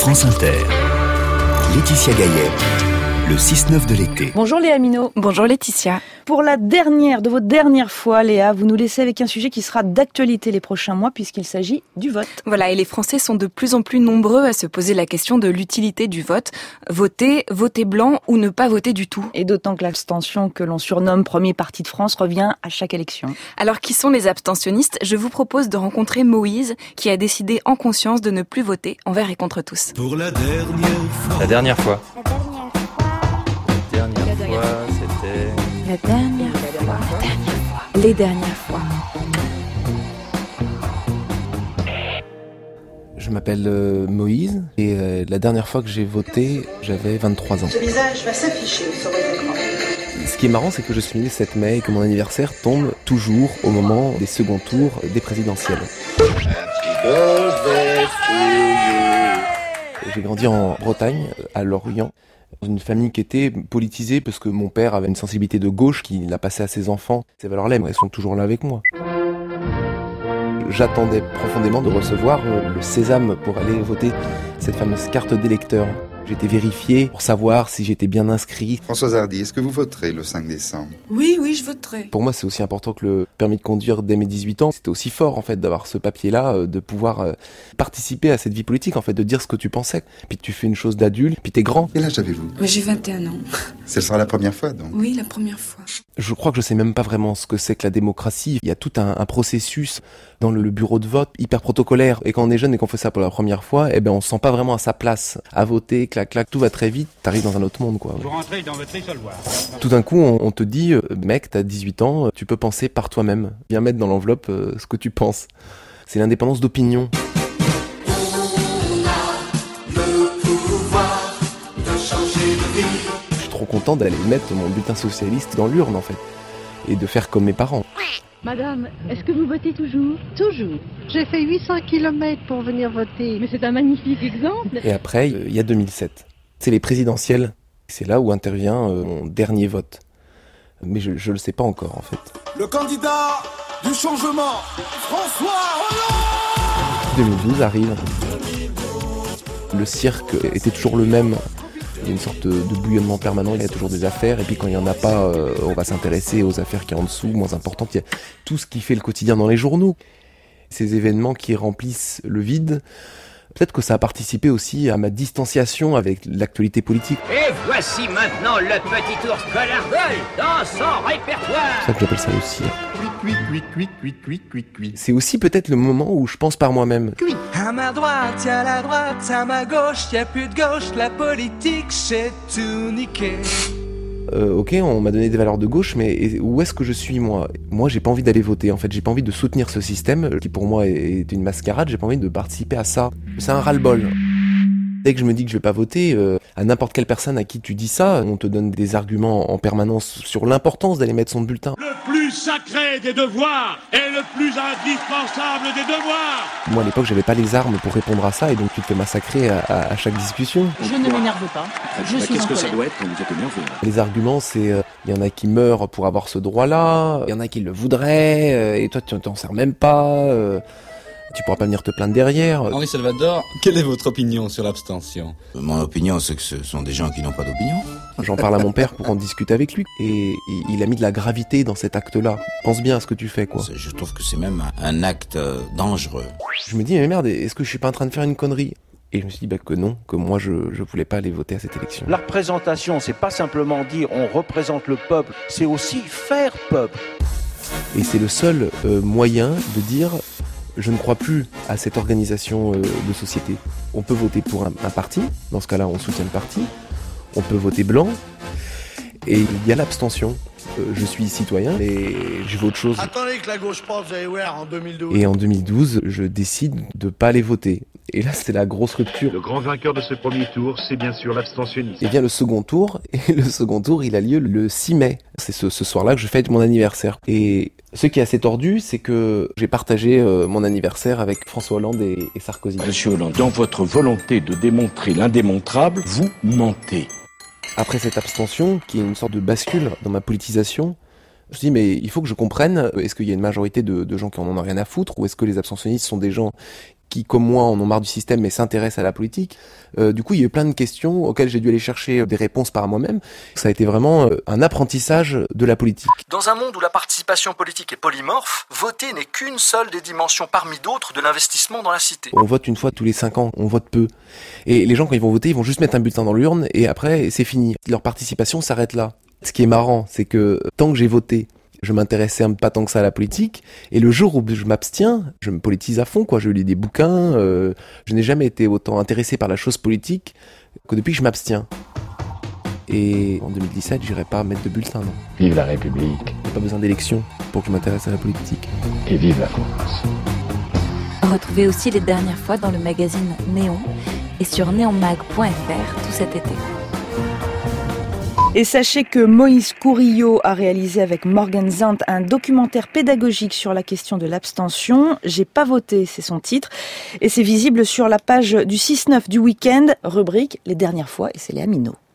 France Inter. Laetitia Gaillet, le 6-9 de l'été. Bonjour Léa Minot. Bonjour Laetitia. Pour la dernière de vos dernières fois, Léa, vous nous laissez avec un sujet qui sera d'actualité les prochains mois puisqu'il s'agit du vote. Voilà, et les Français sont de plus en plus nombreux à se poser la question de l'utilité du vote. Voter blanc ou ne pas voter du tout. Et d'autant que l'abstention que l'on surnomme premier parti de France revient à chaque élection. Alors qui sont les abstentionnistes ? Je vous propose de rencontrer Moïse qui a décidé en conscience de ne plus voter envers et contre tous. Pour la dernière fois. La dernière fois. La dernière fois. Les dernières fois. Je m'appelle Moïse et la dernière fois que j'ai voté, j'avais 23 ans. Ce visage va s'afficher sur votre écran. Ce qui est marrant, c'est que je suis né le 7 mai et que mon anniversaire tombe toujours au moment des seconds tours des présidentielles. J'ai grandi en Bretagne, à Lorient, dans une famille qui était politisée parce que mon père avait une sensibilité de gauche qui l'a passé à ses enfants. Ces valeurs-là, elles sont toujours là avec moi. J'attendais profondément de recevoir le sésame pour aller voter, cette fameuse carte d'électeur. J'étais vérifié pour savoir si j'étais bien inscrit. Françoise Hardy, est-ce que vous voterez le 5 décembre ? Oui, je voterai. Pour moi, c'est aussi important que le permis de conduire dès mes 18 ans. C'était aussi fort, en fait, d'avoir ce papier-là, de pouvoir participer à cette vie politique, en fait, de dire ce que tu pensais. Puis tu fais une chose d'adulte, puis t'es grand. Quel âge avez-vous ? J'ai 21 ans. Ce sera la première fois, donc ? Oui, la première fois. Je crois que je sais même pas vraiment ce que c'est que la démocratie. Il y a tout un processus dans le bureau de vote hyper protocolaire. Et quand on est jeune et qu'on fait ça pour la première fois, on se sent pas vraiment à sa place. À voter, clac, tout va très vite, t'arrives dans un autre monde, quoi. Vous rentrez dans votre isoloir. Tout d'un coup, on te dit, mec, t'as 18 ans, tu peux penser par toi-même. Viens mettre dans l'enveloppe ce que tu penses. C'est l'indépendance d'opinion. Je suis trop content d'aller mettre mon bulletin socialiste dans l'urne, en fait. Et de faire comme mes parents. Madame, est-ce que vous votez toujours ? Toujours. J'ai fait 800 km pour venir voter. Mais c'est un magnifique exemple. Et après, il y a 2007. C'est les présidentielles. C'est là où intervient mon dernier vote. Mais je le sais pas encore, en fait. Le candidat du changement, François Hollande ! 2012 arrive. Le cirque était toujours le même. Il y a une sorte de bouillonnement permanent, il y a toujours des affaires, et puis quand il n'y en a pas, on va s'intéresser aux affaires qui sont en dessous, moins importantes. Il y a tout ce qui fait le quotidien dans les journaux. Ces événements qui remplissent le vide, peut-être que ça a participé aussi à ma distanciation avec l'actualité politique. Et voici maintenant le petit ours Colargol dans son répertoire. C'est ça que j'appelle ça aussi. C'est aussi peut-être le moment où je pense par moi-même. À ma droite, y'a la droite, à ma gauche, y'a plus de gauche, la politique, c'est tout niqué. Ok, on m'a donné des valeurs de gauche, mais où est-ce que je suis, moi ? Moi, j'ai pas envie d'aller voter, en fait. J'ai pas envie de soutenir ce système, qui pour moi est une mascarade. J'ai pas envie de participer à ça. C'est un ras-le-bol. Dès que je me dis que je vais pas voter, à n'importe quelle personne à qui tu dis ça, on te donne des arguments en permanence sur l'importance d'aller mettre son bulletin. Le plus sacré des devoirs est le plus indispensable des devoirs. Moi, à l'époque, j'avais pas les armes pour répondre à ça, et donc tu te fais massacrer à chaque discussion. Je ne m'énerve pas. Qu'est-ce que ça doit être quand vous êtes énervé ? Les arguments, c'est y en a qui meurent pour avoir ce droit-là, il y en a qui le voudraient, et toi, tu t'en sers même pas. Tu pourras pas venir te plaindre derrière. Henri Salvador, quelle est votre opinion sur l'abstention ? Mon opinion, c'est que ce sont des gens qui n'ont pas d'opinion. J'en parle à mon père pour en discuter avec lui. Et il a mis de la gravité dans cet acte-là. Pense bien à ce que tu fais, quoi. Je trouve que c'est même un acte dangereux. Je me dis, mais merde, est-ce que je suis pas en train de faire une connerie ? Et je me suis dit que non, que moi je voulais pas aller voter à cette élection. La représentation, c'est pas simplement dire on représente le peuple, c'est aussi faire peuple. Et c'est le seul moyen de dire... Je ne crois plus à cette organisation de société. On peut voter pour un parti, dans ce cas-là on soutient le parti, on peut voter blanc, et il y a l'abstention. Je suis citoyen et je veux autre chose. Attendez que la gauche pense, vous allez voir, en 2012. Et en 2012, je décide de pas aller voter. Et là, c'est la grosse rupture. Le grand vainqueur de ce premier tour, c'est bien sûr l'abstentionnisme. Et vient le second tour, et le second tour, il a lieu le 6 mai. C'est ce soir-là que je fête mon anniversaire. Et ce qui est assez tordu, c'est que j'ai partagé mon anniversaire avec François Hollande et Sarkozy. Monsieur Hollande, dans votre volonté de démontrer l'indémontrable, vous mentez. Après cette abstention, qui est une sorte de bascule dans ma politisation, Je me suis dit, mais il faut que je comprenne, est-ce qu'il y a une majorité de gens qui en ont rien à foutre, ou est-ce que les abstentionnistes sont des gens qui, comme moi, en ont marre du système mais s'intéressent à la politique. Du coup, il y a eu plein de questions auxquelles j'ai dû aller chercher des réponses par moi-même. Ça a été vraiment un apprentissage de la politique. Dans un monde où la participation politique est polymorphe, voter n'est qu'une seule des dimensions parmi d'autres de l'investissement dans la cité. On vote une fois tous les 5 ans, on vote peu. Et les gens, quand ils vont voter, ils vont juste mettre un bulletin dans l'urne et après, c'est fini. Leur participation s'arrête là. Ce qui est marrant, c'est que tant que j'ai voté, je m'intéressais pas tant que ça à la politique, et le jour où je m'abstiens, je me politise à fond, quoi. Je lis des bouquins, je n'ai jamais été autant intéressé par la chose politique que depuis que je m'abstiens. Et en 2017, j'irai pas mettre de bulletin, non. Vive la République. Il n'y a pas besoin d'élection pour que je m'intéresse à la politique. Et vive la France. Retrouvez aussi les dernières fois dans le magazine Néon et sur neonmag.fr tout cet été. Et sachez que Moïse Courillo a réalisé avec Morgan Zant un documentaire pédagogique sur la question de l'abstention. J'ai pas voté, c'est son titre. Et c'est visible sur la page du 6-9 du week-end, rubrique Les dernières fois, et c'est Léa Minot.